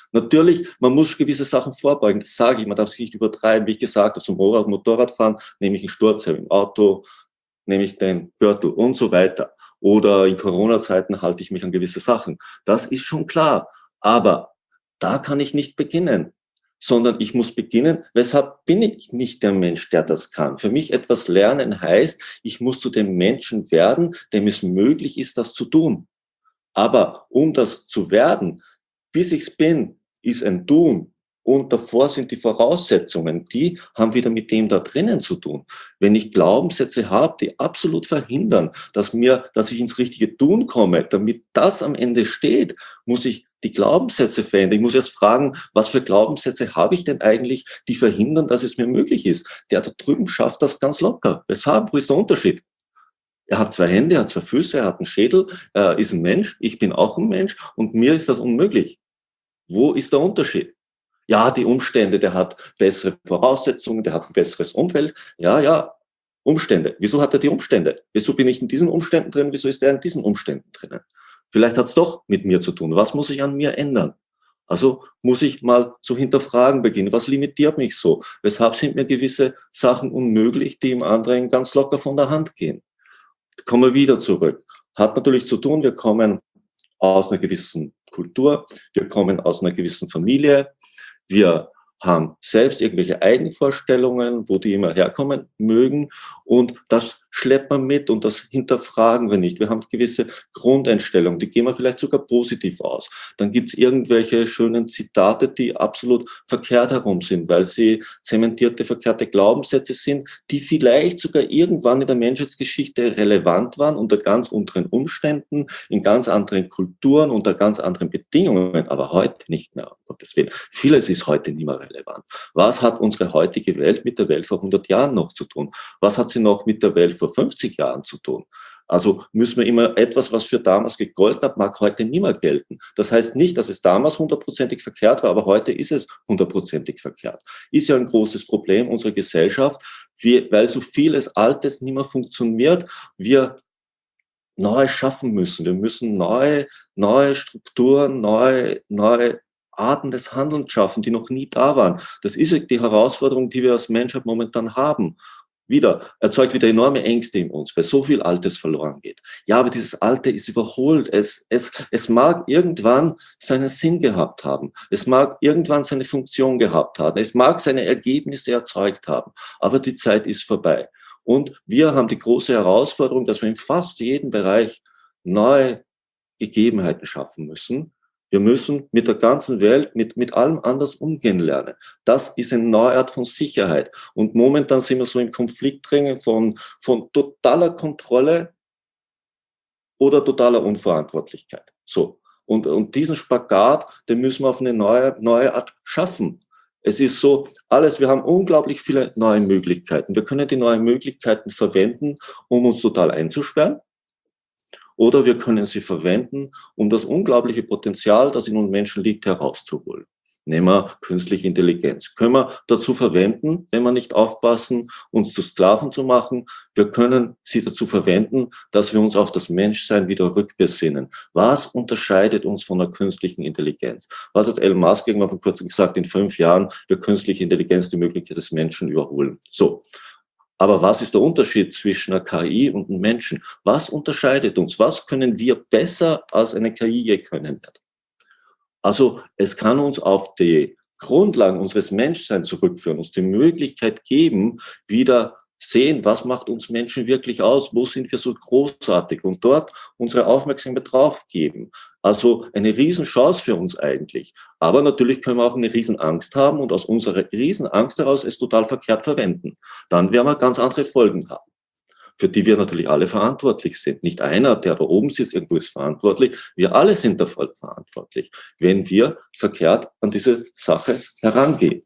Natürlich, man muss gewisse Sachen vorbeugen, das sage ich, man darf sich nicht übertreiben. Wie ich gesagt habe, zum Motorradfahren nehme ich einen Sturzhelm, im Auto nehme ich den Gürtel und so weiter. Oder in Corona-Zeiten halte ich mich an gewisse Sachen. Das ist schon klar. Aber da kann ich nicht beginnen, sondern ich muss beginnen, weshalb bin ich nicht der Mensch, der das kann. Für mich etwas lernen heißt, ich muss zu dem Menschen werden, dem es möglich ist, das zu tun. Aber um das zu werden, bis ich's bin, ist ein Tun. Und davor sind die Voraussetzungen, die haben wieder mit dem da drinnen zu tun. Wenn ich Glaubenssätze habe, die absolut verhindern, dass mir, dass ich ins richtige Tun komme, damit das am Ende steht, muss ich die Glaubenssätze verändern. Ich muss erst fragen, was für Glaubenssätze habe ich denn eigentlich, die verhindern, dass es mir möglich ist. Der da drüben schafft das ganz locker. Weshalb? Wo ist der Unterschied? Er hat zwei Hände, er hat zwei Füße, er hat einen Schädel, er ist ein Mensch, ich bin auch ein Mensch und mir ist das unmöglich. Wo ist der Unterschied? Ja, die Umstände, der hat bessere Voraussetzungen, der hat ein besseres Umfeld. Ja, ja, Umstände. Wieso hat er die Umstände? Wieso bin ich in diesen Umständen drin? Wieso ist er in diesen Umständen drinnen? Vielleicht hat es doch mit mir zu tun. Was muss ich an mir ändern? Also muss ich mal zu hinterfragen beginnen. Was limitiert mich so? Weshalb sind mir gewisse Sachen unmöglich, die im anderen ganz locker von der Hand gehen? Kommen wir wieder zurück. Hat natürlich zu tun, wir kommen aus einer gewissen Kultur, wir kommen aus einer gewissen Familie, wir haben selbst irgendwelche Eigenvorstellungen, wo die immer herkommen mögen und das schleppt man mit und das hinterfragen wir nicht. Wir haben gewisse Grundeinstellungen, die gehen wir vielleicht sogar positiv aus. Dann gibt es irgendwelche schönen Zitate, die absolut verkehrt herum sind, weil sie zementierte, verkehrte Glaubenssätze sind, die vielleicht sogar irgendwann in der Menschheitsgeschichte relevant waren, unter ganz anderen Umständen, in ganz anderen Kulturen, unter ganz anderen Bedingungen, aber heute nicht mehr, um Gottes Willen. Vieles ist heute nicht mehr relevant. Was hat unsere heutige Welt mit der Welt vor hundert Jahren noch zu tun? Was hat sie noch mit der Welt vor fünfzig Jahren zu tun? Also müssen wir immer etwas, was für damals gegolten hat, mag heute nicht mehr gelten. Das heißt nicht, dass es damals hundertprozentig verkehrt war, aber heute ist es hundertprozentig verkehrt. Ist ja ein großes Problem unserer Gesellschaft, wir, weil so vieles Altes nicht mehr funktioniert, wir neu schaffen müssen. Wir müssen neue, neue Strukturen, neue, neue Arten des Handelns schaffen, die noch nie da waren. Das ist die Herausforderung, die wir als Menschheit momentan haben. Wieder, erzeugt wieder enorme Ängste in uns, weil so viel Altes verloren geht. Ja, aber dieses Alte ist überholt. Es, es, es mag irgendwann seinen Sinn gehabt haben. Es mag irgendwann seine Funktion gehabt haben. Es mag seine Ergebnisse erzeugt haben. Aber die Zeit ist vorbei. Und wir haben die große Herausforderung, dass wir in fast jedem Bereich neue Gegebenheiten schaffen müssen. Wir müssen mit der ganzen Welt, mit, mit allem anders umgehen lernen. Das ist eine neue Art von Sicherheit. Und momentan sind wir so im Konflikt drin von, von totaler Kontrolle oder totaler Unverantwortlichkeit. So. Und, und diesen Spagat, den müssen wir auf eine neue, neue Art schaffen. Es ist so, alles, wir haben unglaublich viele neue Möglichkeiten. Wir können die neuen Möglichkeiten verwenden, um uns total einzusperren. Oder wir können sie verwenden, um das unglaubliche Potenzial, das in uns Menschen liegt, herauszuholen. Nehmen wir künstliche Intelligenz. Können wir dazu verwenden, wenn wir nicht aufpassen, uns zu Sklaven zu machen. Wir können sie dazu verwenden, dass wir uns auf das Menschsein wieder rückbesinnen. Was unterscheidet uns von der künstlichen Intelligenz? Was hat Elon Musk irgendwann vor kurzem gesagt? In fünf Jahren wird künstliche Intelligenz die Möglichkeit des Menschen überholen. So. Aber was ist der Unterschied zwischen einer K I und einem Menschen? Was unterscheidet uns? Was können wir besser als eine K I je können wird? Also es kann uns auf die Grundlagen unseres Menschseins zurückführen, uns die Möglichkeit geben, wieder sehen, was macht uns Menschen wirklich aus, wo sind wir so großartig und dort unsere Aufmerksamkeit drauf geben. Also eine Riesenchance für uns eigentlich. Aber natürlich können wir auch eine Riesenangst haben und aus unserer Riesenangst heraus es total verkehrt verwenden. Dann werden wir ganz andere Folgen haben, für die wir natürlich alle verantwortlich sind. Nicht einer, der da oben sitzt, irgendwo ist verantwortlich. Wir alle sind dafür verantwortlich, wenn wir verkehrt an diese Sache herangehen.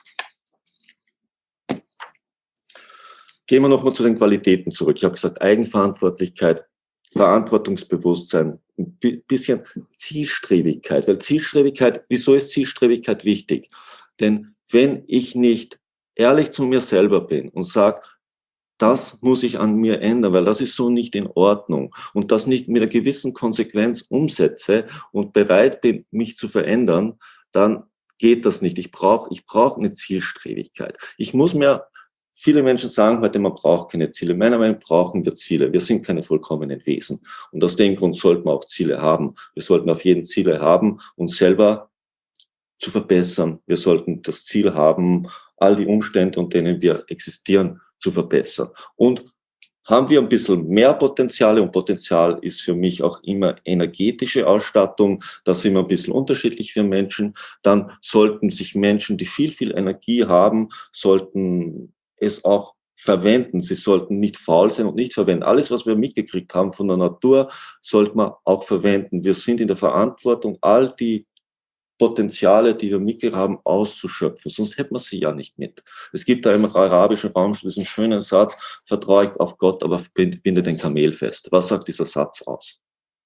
Gehen wir nochmal zu den Qualitäten zurück. Ich habe gesagt, Eigenverantwortlichkeit, Verantwortungsbewusstsein, ein bisschen Zielstrebigkeit. Weil Zielstrebigkeit, wieso ist Zielstrebigkeit wichtig? Denn wenn ich nicht ehrlich zu mir selber bin und sage, das muss ich an mir ändern, weil das ist so nicht in Ordnung und das nicht mit einer gewissen Konsequenz umsetze und bereit bin, mich zu verändern, dann geht das nicht. Ich brauche ich brauche eine Zielstrebigkeit. Ich muss mir, viele Menschen sagen heute, man braucht keine Ziele. Meiner Meinung nach brauchen wir Ziele. Wir sind keine vollkommenen Wesen. Und aus dem Grund sollten wir auch Ziele haben. Wir sollten auf jeden Ziele haben, uns selber zu verbessern. Wir sollten das Ziel haben, all die Umstände, unter denen wir existieren, zu verbessern. Und haben wir ein bisschen mehr Potenziale, und Potenzial ist für mich auch immer energetische Ausstattung, da sind wir ein bisschen unterschiedlich für Menschen, dann sollten sich Menschen, die viel, viel Energie haben, sollten es auch verwenden. Sie sollten nicht faul sein und nicht verwenden. Alles, was wir mitgekriegt haben von der Natur, sollte man auch verwenden. Wir sind in der Verantwortung, all die Potenziale, die wir mitgekriegt haben, auszuschöpfen. Sonst hätten wir sie ja nicht mit. Es gibt da im arabischen Raum diesen schönen Satz, vertraue auf Gott, aber binde den Kamel fest. Was sagt dieser Satz aus?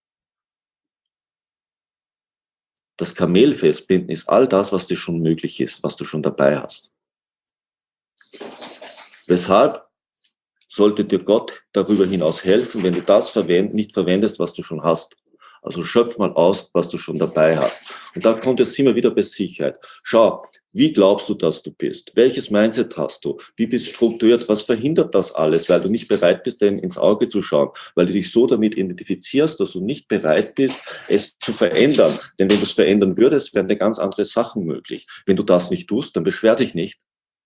Das Kamel festbinden ist all das, was dir schon möglich ist, was du schon dabei hast. Weshalb sollte dir Gott darüber hinaus helfen, wenn du das verwend, nicht verwendest, was du schon hast? Also schöpf mal aus, was du schon dabei hast. Und da kommt jetzt immer wieder bei Sicherheit. Schau, wie glaubst du, dass du bist? Welches Mindset hast du? Wie bist du strukturiert? Was verhindert das alles? Weil du nicht bereit bist, dem ins Auge zu schauen. Weil du dich so damit identifizierst, dass du nicht bereit bist, es zu verändern. Denn wenn du es verändern würdest, wären dir ganz andere Sachen möglich. Wenn du das nicht tust, dann beschwer dich nicht.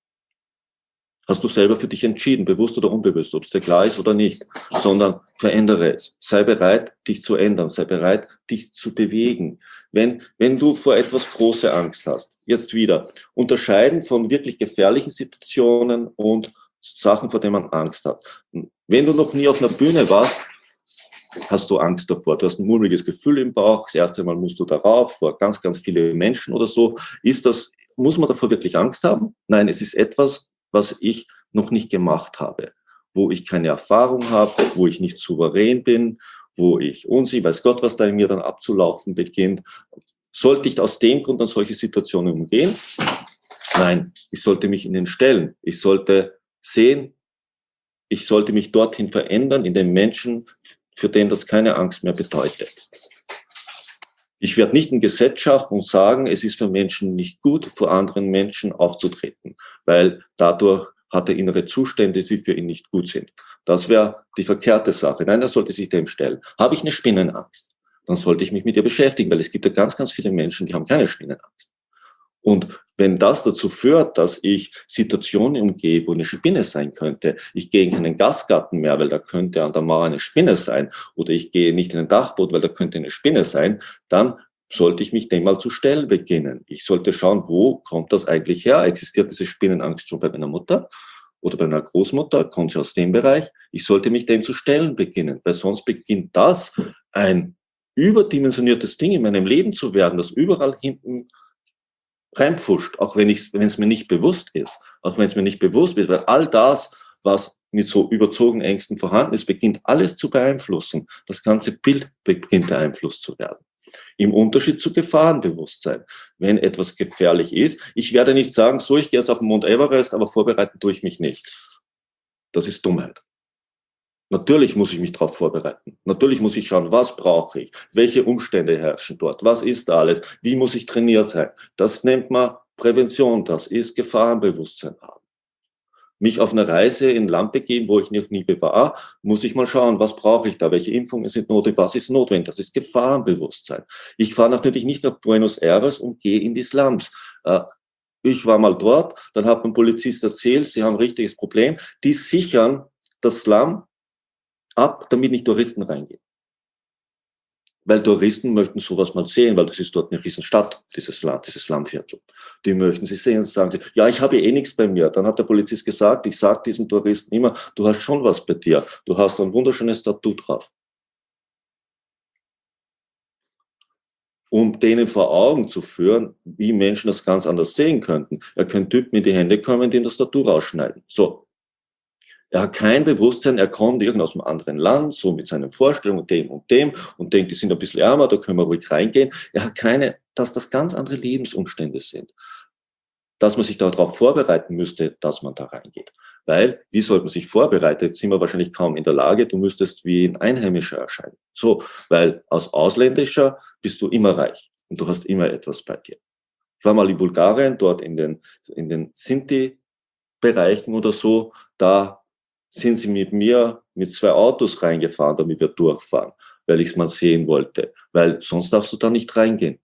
Hast du selber für dich entschieden, bewusst oder unbewusst, ob es dir klar ist oder nicht, sondern verändere es. Sei bereit, dich zu ändern, sei bereit, dich zu bewegen. Wenn, wenn du vor etwas große Angst hast, jetzt wieder, unterscheiden von wirklich gefährlichen Situationen und Sachen, vor denen man Angst hat. Wenn du noch nie auf einer Bühne warst, hast du Angst davor. Du hast ein mulmiges Gefühl im Bauch, das erste Mal musst du darauf, vor ganz, ganz viele Menschen oder so. Ist das, muss man davor wirklich Angst haben? Nein, es ist etwas, was ich noch nicht gemacht habe, wo ich keine Erfahrung habe, wo ich nicht souverän bin, wo ich unsicher, weiß Gott, was da in mir dann abzulaufen beginnt. Sollte ich aus dem Grund an solche Situationen umgehen? Nein, ich sollte mich ihnen stellen. Ich sollte sehen, ich sollte mich dorthin verändern, in den Menschen, für den das keine Angst mehr bedeutet. Ich werde nicht ein Gesetz schaffen und sagen, es ist für Menschen nicht gut, vor anderen Menschen aufzutreten, weil dadurch hat er innere Zustände, die für ihn nicht gut sind. Das wäre die verkehrte Sache. Nein, er sollte sich dem stellen. Habe ich eine Spinnenangst, dann sollte ich mich mit ihr beschäftigen, weil es gibt ja ganz, ganz viele Menschen, die haben keine Spinnenangst. Und wenn das dazu führt, dass ich Situationen umgehe, wo eine Spinne sein könnte, ich gehe in keinen Gastgarten mehr, weil da könnte an der Mauer eine Spinne sein, oder ich gehe nicht in ein Dachboot, weil da könnte eine Spinne sein, dann sollte ich mich dem mal zu stellen beginnen. Ich sollte schauen, wo kommt das eigentlich her? Existiert diese Spinnenangst schon bei meiner Mutter oder bei meiner Großmutter? Kommt sie aus dem Bereich? Ich sollte mich dem zu stellen beginnen, weil sonst beginnt das, ein überdimensioniertes Ding in meinem Leben zu werden, das überall hinten reinpfuscht, auch wenn ich, wenn es mir nicht bewusst ist, auch wenn es mir nicht bewusst ist, weil all das, was mit so überzogenen Ängsten vorhanden ist, beginnt alles zu beeinflussen. Das ganze Bild beginnt beeinflusst zu werden. Im Unterschied zu Gefahrenbewusstsein. Wenn etwas gefährlich ist, ich werde nicht sagen, so, ich gehe jetzt auf den Mount Everest, aber vorbereiten tue ich mich nicht. Das ist Dummheit. Natürlich muss ich mich darauf vorbereiten. Natürlich muss ich schauen, was brauche ich? Welche Umstände herrschen dort? Was ist da alles? Wie muss ich trainiert sein? Das nennt man Prävention. Das ist Gefahrenbewusstsein haben. Mich auf eine Reise in ein Land begeben, wo ich noch nie war, muss ich mal schauen, was brauche ich da? Welche Impfungen sind notwendig? Was ist notwendig? Das ist Gefahrenbewusstsein. Ich fahre natürlich nicht nach Buenos Aires und gehe in die Slums. Ich war mal dort, dann hat ein Polizist erzählt, sie haben ein richtiges Problem. Die sichern das Slum ab, damit nicht Touristen reingehen. Weil Touristen möchten sowas mal sehen, weil das ist dort eine Riesenstadt, dieses Land, dieses Slumviertel. Die möchten sie sehen, sagen sie, ja, ich habe eh nichts bei mir. Dann hat der Polizist gesagt, ich sage diesen Touristen immer, du hast schon was bei dir. Du hast ein wunderschönes Tattoo drauf. Um denen vor Augen zu führen, wie Menschen das ganz anders sehen könnten. Er könnte Typen in die Hände kommen, dem das Tattoo rausschneiden. So. Er hat kein Bewusstsein, er kommt irgend aus einem anderen Land, so mit seinen Vorstellungen, dem und dem, und denkt, die sind ein bisschen ärmer, da können wir ruhig reingehen. Er hat keine, dass das ganz andere Lebensumstände sind. Dass man sich darauf vorbereiten müsste, dass man da reingeht. Weil, wie sollte man sich vorbereiten? Jetzt sind wir wahrscheinlich kaum in der Lage, du müsstest wie ein Einheimischer erscheinen. So, weil als Ausländischer bist du immer reich und du hast immer etwas bei dir. Ich war mal in Bulgarien, dort in den, in den Sinti-Bereichen oder so, da sind sie mit mir mit zwei Autos reingefahren, damit wir durchfahren, weil ich es mal sehen wollte, weil sonst darfst du da nicht reingehen.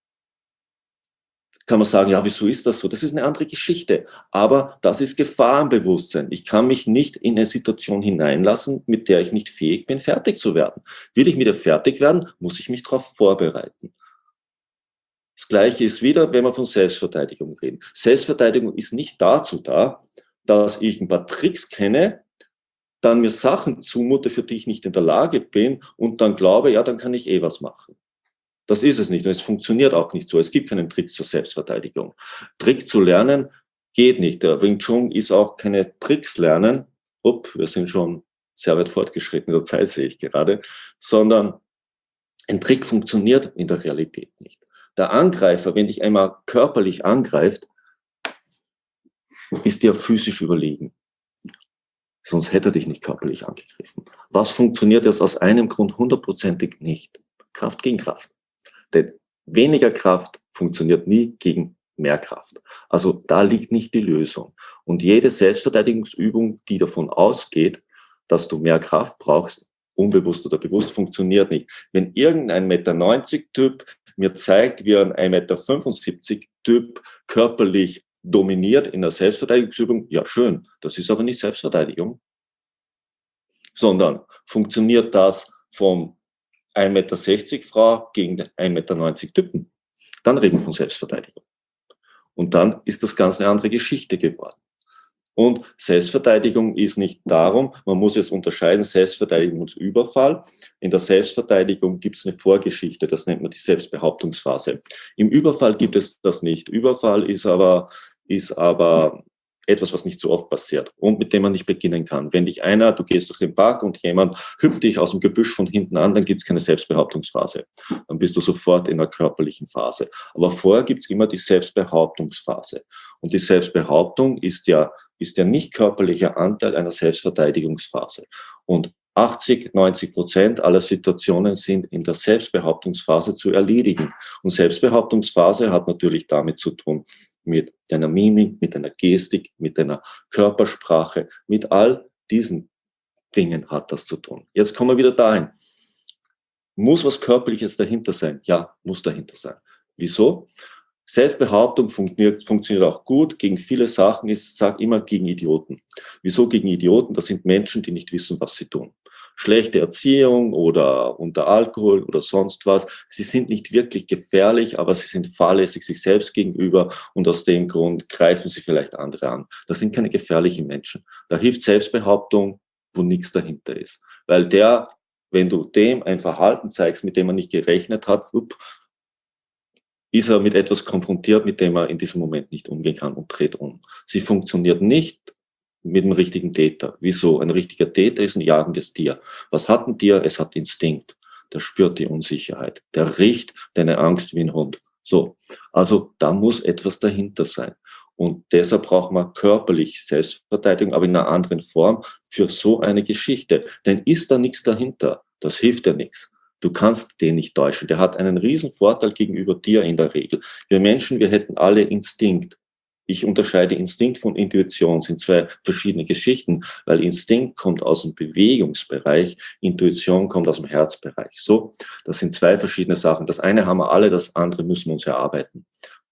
Kann man sagen, ja, wieso ist das so? Das ist eine andere Geschichte. Aber das ist Gefahrenbewusstsein. Ich kann mich nicht in eine Situation hineinlassen, mit der ich nicht fähig bin, fertig zu werden. Will ich mit ihr fertig werden, muss ich mich darauf vorbereiten. Das Gleiche ist wieder, wenn wir von Selbstverteidigung reden. Selbstverteidigung ist nicht dazu da, dass ich ein paar Tricks kenne, dann mir Sachen zumute, für die ich nicht in der Lage bin und dann glaube, ja, dann kann ich eh was machen. Das ist es nicht und es funktioniert auch nicht so. Es gibt keinen Trick zur Selbstverteidigung. Trick zu lernen geht nicht. Der Wing Chun ist auch keine Tricks lernen. Upp, wir sind schon sehr weit fortgeschritten in der Zeit, sehe ich gerade. Sondern ein Trick funktioniert in der Realität nicht. Der Angreifer, wenn dich einmal körperlich angreift, ist dir physisch überlegen. Sonst hätte er dich nicht körperlich angegriffen. Was funktioniert jetzt aus einem Grund hundertprozentig nicht? Kraft gegen Kraft. Denn weniger Kraft funktioniert nie gegen mehr Kraft. Also da liegt nicht die Lösung. Und jede Selbstverteidigungsübung, die davon ausgeht, dass du mehr Kraft brauchst, unbewusst oder bewusst, funktioniert nicht. Wenn irgendein eins neunzig Meter Typ mir zeigt, wie ein eins fünfundsiebzig Meter Typ körperlich dominiert in der Selbstverteidigungsübung, ja schön, das ist aber nicht Selbstverteidigung, sondern funktioniert das vom eins sechzig Meter Frau gegen den eins neunzig Meter Typen, dann reden wir von Selbstverteidigung. Und dann ist das Ganze eine andere Geschichte geworden. Und Selbstverteidigung ist nicht darum, man muss jetzt unterscheiden, Selbstverteidigung und Überfall. In der Selbstverteidigung gibt es eine Vorgeschichte, das nennt man die Selbstbehauptungsphase. Im Überfall gibt es das nicht. Überfall ist aber, ist aber etwas, was nicht so oft passiert und mit dem man nicht beginnen kann. Wenn dich einer, du gehst durch den Park und jemand hüpft dich aus dem Gebüsch von hinten an, dann gibt es keine Selbstbehauptungsphase. Dann bist du sofort in einer körperlichen Phase. Aber vorher gibt es immer die Selbstbehauptungsphase. Und die Selbstbehauptung ist ja, ist der nicht körperliche Anteil einer Selbstverteidigungsphase. Und achtzig, neunzig Prozent aller Situationen sind in der Selbstbehauptungsphase zu erledigen. Und Selbstbehauptungsphase hat natürlich damit zu tun, mit deiner Mimik, mit deiner Gestik, mit deiner Körpersprache, mit all diesen Dingen hat das zu tun. Jetzt kommen wir wieder dahin. Muss was Körperliches dahinter sein? Ja, muss dahinter sein. Wieso? Selbstbehauptung funktioniert, funktioniert auch gut gegen viele Sachen. Ich sage immer gegen Idioten. Wieso gegen Idioten? Das sind Menschen, die nicht wissen, was sie tun. Schlechte Erziehung oder unter Alkohol oder sonst was. Sie sind nicht wirklich gefährlich, aber sie sind fahrlässig sich selbst gegenüber und aus dem Grund greifen sie vielleicht andere an. Das sind keine gefährlichen Menschen. Da hilft Selbstbehauptung, wo nichts dahinter ist. Weil der, wenn du dem ein Verhalten zeigst, mit dem er nicht gerechnet hat, up, ist er mit etwas konfrontiert, mit dem er in diesem Moment nicht umgehen kann und dreht um. Sie funktioniert nicht mit dem richtigen Täter. Wieso? Ein richtiger Täter ist ein jagendes Tier. Was hat ein Tier? Es hat Instinkt. Der spürt die Unsicherheit. Der riecht deine Angst wie ein Hund. So. Also da muss etwas dahinter sein. Und deshalb braucht man körperlich Selbstverteidigung, aber in einer anderen Form für so eine Geschichte. Denn ist da nichts dahinter? Das hilft ja nichts. Du kannst den nicht täuschen. Der hat einen riesen Vorteil gegenüber dir in der Regel. Wir Menschen, wir hätten alle Instinkt. Ich unterscheide Instinkt von Intuition, sind zwei verschiedene Geschichten, weil Instinkt kommt aus dem Bewegungsbereich, Intuition kommt aus dem Herzbereich. So, das sind zwei verschiedene Sachen. Das eine haben wir alle, das andere müssen wir uns erarbeiten.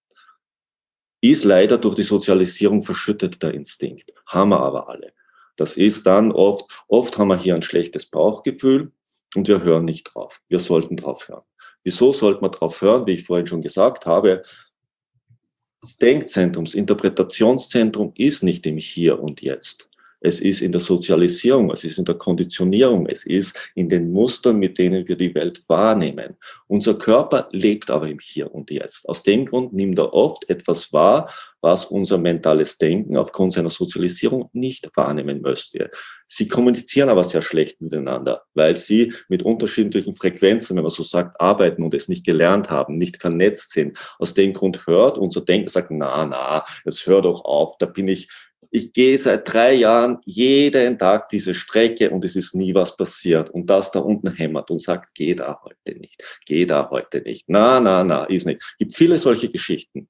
Ist leider durch die Sozialisierung verschüttet, der Instinkt. Haben wir aber alle. Das ist dann oft, oft haben wir hier ein schlechtes Bauchgefühl und wir hören nicht drauf. Wir sollten drauf hören. Wieso sollte man drauf hören? Wie ich vorhin schon gesagt habe, das Denkzentrum, das Interpretationszentrum ist nicht im Hier und Jetzt. Es ist in der Sozialisierung, es ist in der Konditionierung, es ist in den Mustern, mit denen wir die Welt wahrnehmen. Unser Körper lebt aber im Hier und Jetzt. Aus dem Grund nimmt er oft etwas wahr, was unser mentales Denken aufgrund seiner Sozialisierung nicht wahrnehmen möchte. Sie kommunizieren aber sehr schlecht miteinander, weil sie mit unterschiedlichen Frequenzen, wenn man so sagt, arbeiten und es nicht gelernt haben, nicht vernetzt sind. Aus dem Grund hört unser Denken, sagt, na, na, jetzt hör doch auf, da bin ich Ich gehe seit drei Jahren jeden Tag diese Strecke und es ist nie was passiert. Und das da unten hämmert und sagt, geh da heute nicht, geh da heute nicht. Na, na, na, ist nicht. Es gibt viele solche Geschichten.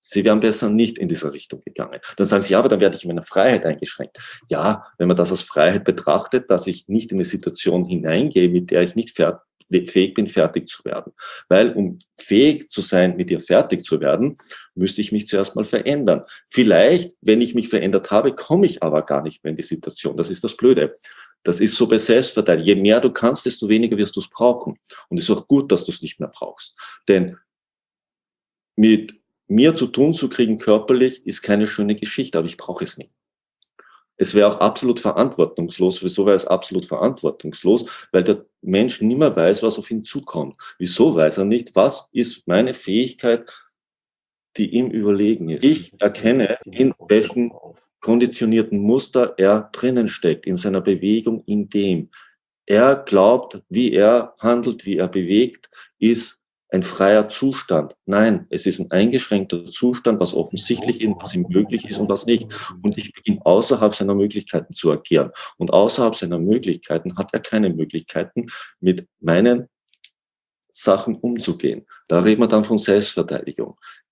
Sie wären besser nicht in dieser Richtung gegangen. Dann sagen Sie, ja, aber dann werde ich in meiner Freiheit eingeschränkt. Ja, wenn man das als Freiheit betrachtet, dass ich nicht in eine Situation hineingehe, mit der ich nicht fertig fähig bin, fertig zu werden. Weil um fähig zu sein, mit ihr fertig zu werden, müsste ich mich zuerst mal verändern. Vielleicht, wenn ich mich verändert habe, komme ich aber gar nicht mehr in die Situation. Das ist das Blöde. Das ist so bei Selbstverteidigung. Je mehr du kannst, desto weniger wirst du es brauchen. Und es ist auch gut, dass du es nicht mehr brauchst. Denn mit mir zu tun zu kriegen körperlich ist keine schöne Geschichte, aber ich brauche es nicht. Es wäre auch absolut verantwortungslos. Wieso wäre es absolut verantwortungslos? Weil der Mensch nicht mehr weiß, was auf ihn zukommt. Wieso weiß er nicht, was ist meine Fähigkeit, die ihm überlegen ist? Ich erkenne, in welchem konditionierten Muster er drinnen steckt, in seiner Bewegung, in dem. Er glaubt, wie er handelt, wie er bewegt, ist ein freier Zustand. Nein, es ist ein eingeschränkter Zustand, was offensichtlich ist, was ihm möglich ist und was nicht. Und ich beginne außerhalb seiner Möglichkeiten zu agieren. Und außerhalb seiner Möglichkeiten hat er keine Möglichkeiten, mit meinen Sachen umzugehen. Da reden wir dann von Selbstverteidigung.